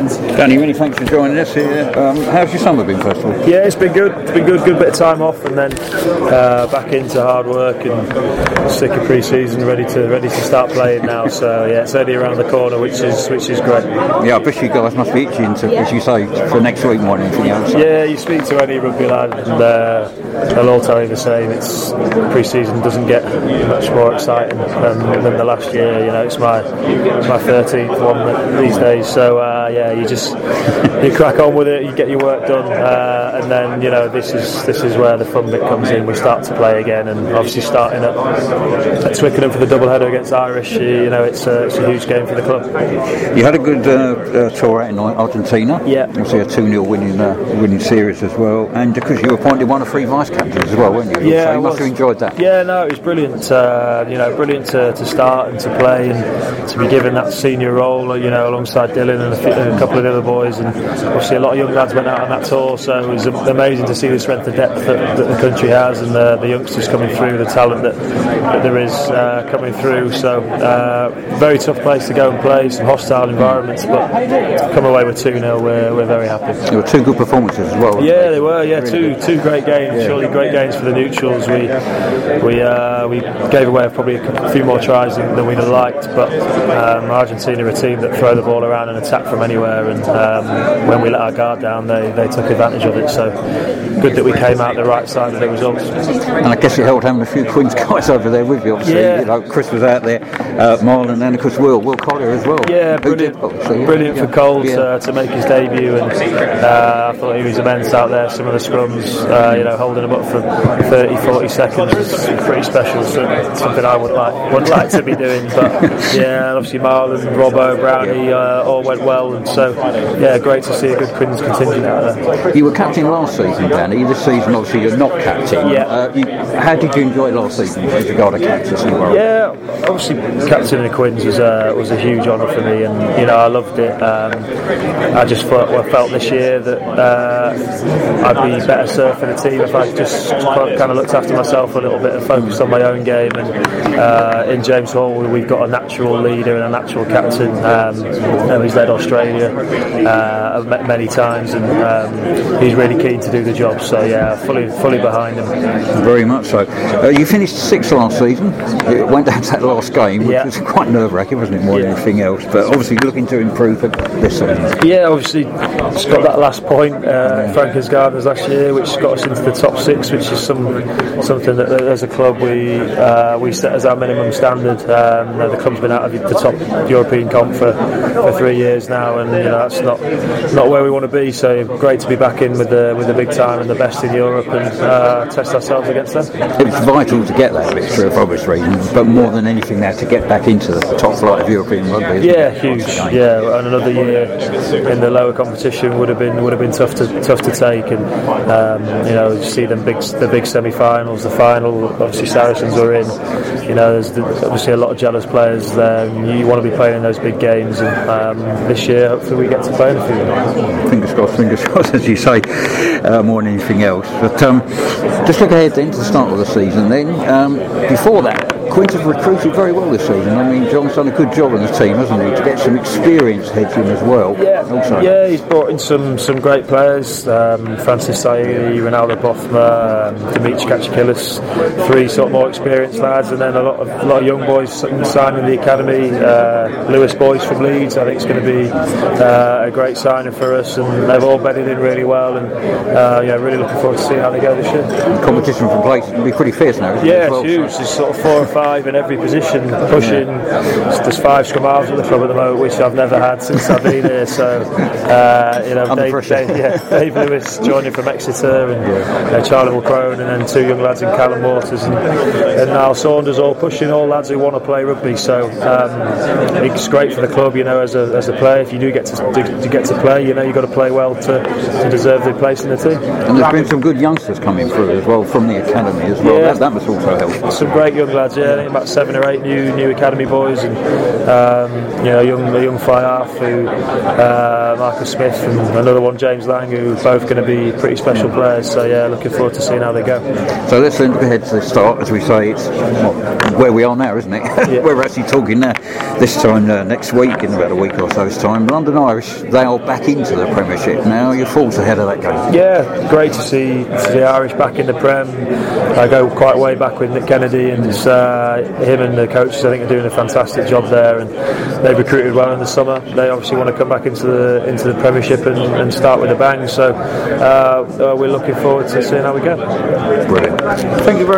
Danny, many thanks for joining us here. How's your summer been, first of all? Yeah, it's been good. Good bit of time off, and then back into hard work and sick of pre-season, ready to start playing now. So yeah, it's only around the corner, which is great. Yeah, I bet you guys must be itching to, as you say, for next week more than anything else. Yeah, you speak to any rugby lad, and they'll all tell you the same. It's pre-season doesn't get much more exciting than the last year. You know, it's my 13th one these days. So yeah, you crack on with it, you get your work done, and then this is where the fun bit comes in. We start to play again, and obviously starting at Twickenham for the doubleheader against Irish. It's a huge game for the club. You had a good tour out in Argentina. Yeah, obviously a 2-0 winning series as well, and because you appointed one of 3 vice captains as well, weren't you? Yeah, so you must have enjoyed that. Yeah, no, it was brilliant. Brilliant to start and to play and to be given that senior role. Alongside Dylan and a couple of the other boys, and obviously a lot of young lads went out on that tour. So it was amazing to see the strength of depth that the country has, and the youngsters coming through, the talent that there is coming through. So very tough place to go and play, some hostile environments, but to come away with 2-0, we're very happy. There were 2 good performances as well. Yeah, they were. Yeah, two great games. Yeah. Surely great games for the neutrals. We gave away probably a few more tries than we'd have liked, but Argentina are a team that throw the ball around and attack from anywhere, and when we let our guard down, they took advantage of it. So good that we came out the right side of the results. And I guess you helped having a few Queen's guys over there with you, obviously. Yeah. Chris was out there, Marlon, and of course Will Collier as well. Yeah, brilliant for Cole to make his debut, and I thought he was immense out there. Some of the scrums, holding them up for 30-40 seconds was pretty special. So something I would like to be doing. But yeah, obviously Marlon, Robbo, Brownie all went well, and so yeah, great to see a good Quins contingent out there. You were captain last season, Danny. This season, obviously, you're not captain. Yeah. How did you enjoy last season as regard to captaincy? Yeah, obviously, captain of the Quins was a huge honour for me, and I loved it. I just felt this year that I'd be better served for the team if I just kind of looked after myself a little bit and focused on my own game. And in James Hall, we've got a natural leader and a natural captain. He's led Australia many times, and he's really keen to do the job. So yeah, fully behind him. Very much so. You finished 6th last season. It went down to that last game, which was quite nerve-wracking, wasn't it, more than anything else? But obviously looking to improve this season. Yeah, obviously it's got that last point, Frankers Gardens last year, which got us into the top 6, which is something that as a club we set as our minimum standard. The club's been out of the top European comp for 3 years now, and that's not where we want to be. So great to be back in with the big time and the best in Europe, and test ourselves against them. It's vital to get that victory for obvious reasons, but more than anything now to get back into the top flight of European rugby. Yeah, huge. Yeah, and another year in the lower competition would have been tough to take, and you see the big semi-finals, the final. Obviously Saracens are in. There's obviously a lot of jealous players there, and you want to be playing in those big games, and this year hopefully we get to play in a few. Fingers crossed, as you say, more than anything else. But just look ahead then to the start of the season then. Before that, Quins have recruited very well this season. I mean, John's done a good job on the team, hasn't he, to get some experienced heads in as well. Yeah, he's brought in some great players. Francis Saidi, Ronaldo Bothma, Dimitri Kachakilis, 3 sort of more experienced lads, and then a lot of young boys signing the academy. Lewis Boyce from Leeds, I think it's going to be a great signing for us, and they've all bedded in really well, and really looking forward to seeing how they go this year. The competition from places will be pretty fierce now, isn't it? Yeah, it's huge. There's sort of 4 or 5 in every position pushing. There's 5 scrum halves at the club at the moment, which I've never had since I've been here. So Dave Lewis joining from Exeter, and Charlie Mulcrone, and then 2 young lads in Callum Waters and Niall Saunders, all pushing, all lads who want to play rugby. So it's great for the club, as a player. If you do get to play, you've got to play well to deserve the place in the team. And there's been some good youngsters coming through as well from the academy as well. That must also help. Some great young lads, yeah. think about 7 or 8 new academy boys, and a young fly half who Marcus Smith, and another one, James Lang, who are both going to be pretty special players. So yeah, looking forward to seeing how they go. So let's then look ahead to the start. As we say, it's where we are now, isn't it? Yeah. We're actually talking now. This time next week, in about a week or so's time, London Irish, they are back into the Premiership now. Your thoughts ahead of that game? Yeah, great to see the Irish back in the Prem. I go quite way back with Nick Kennedy, and it's, him and the coaches, I think, are doing a fantastic job there, and they've recruited well in the summer. They obviously want to come back into the Premiership and start with a bang. So we're looking forward to seeing how we go. Brilliant. Thank you very much.